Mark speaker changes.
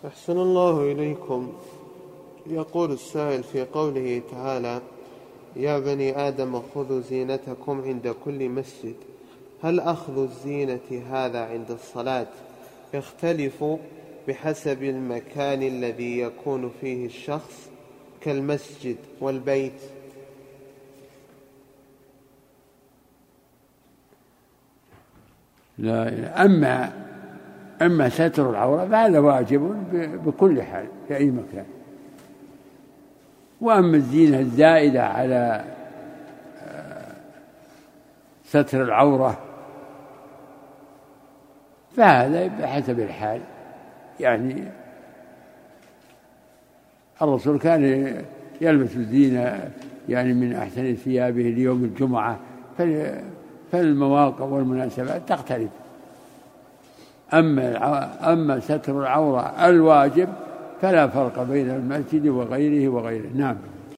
Speaker 1: أحسن الله إليكم. يقول السائل في قوله تعالى: يا بني آدم خذوا زينتكم عند كل مسجد، هل أخذ الزينة هذا عند الصلاة يختلف بحسب المكان الذي يكون فيه الشخص كالمسجد والبيت؟
Speaker 2: لا، أما ستر العورة فهذا واجب بكل حال في أي مكان. وأما الزينة الزائدة على ستر العورة فهذا بحسب الحال. يعني الرسول كان يلبس الزينة يعني من أحسن ثيابه ليوم الجمعة، فالمواقف والمناسبات تختلف. أما ستر العورة الواجب فلا فرق بين المسجد وغيره. نعم.